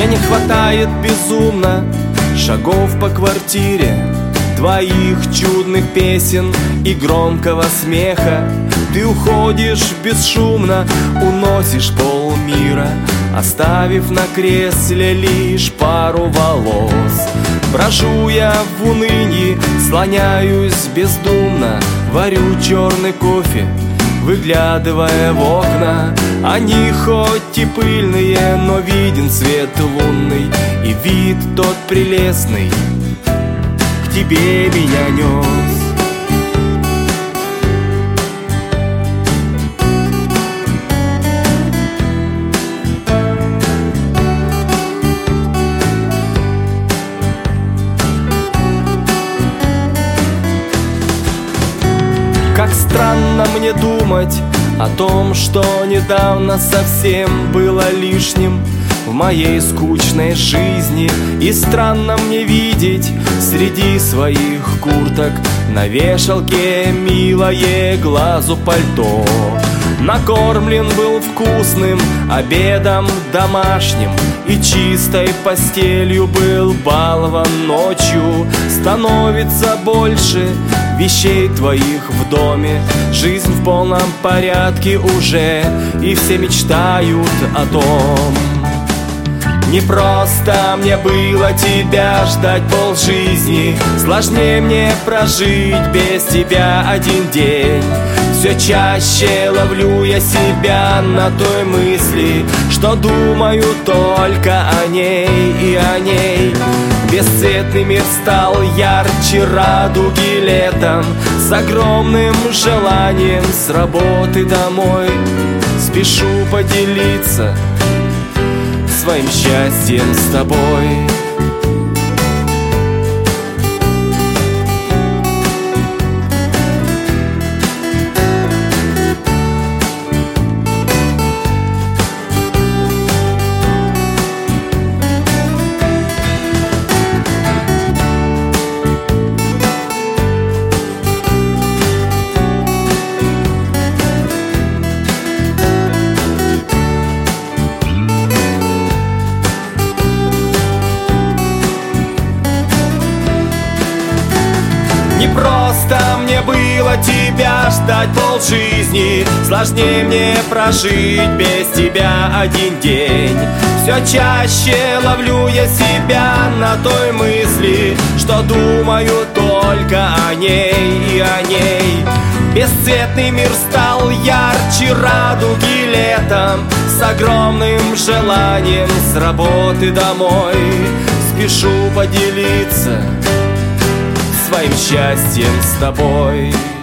Мне не хватает безумно шагов по квартире, твоих чудных песен и громкого смеха. Ты уходишь бесшумно, уносишь полмира, оставив на кресле лишь пару волос. Брожу я в унынии, слоняюсь бездумно, варю черный кофе, выглядывая в окна. Они хоть и пыльные, но виден свет лунный, и вид тот прелестный к тебе меня нес. Как странно мне думать о том, что недавно совсем было лишним в моей скучной жизни. И странно мне видеть среди своих курток на вешалке милое глазу пальто. Накормлен был вкусным обедом домашним, и чистой постелью был балован ночью. Становится больше вещей твоих в доме, жизнь в полном порядке уже, и все мечтают о том. Не просто мне было тебя ждать полжизни, сложнее мне прожить без тебя один день. Все чаще ловлю я себя на той мысли, что думаю только о ней и о ней. Бесцветный мир стал ярче радуги летом, с огромным желанием с работы домой спешу поделиться своим счастьем с тобой. Не просто мне было тебя ждать полжизни, сложнее мне прожить без тебя один день. Все чаще ловлю я себя на той мысли, что думаю только о ней и о ней. Бесцветный мир стал ярче радуги летом, с огромным желанием с работы домой спешу поделиться своим счастьем с тобой.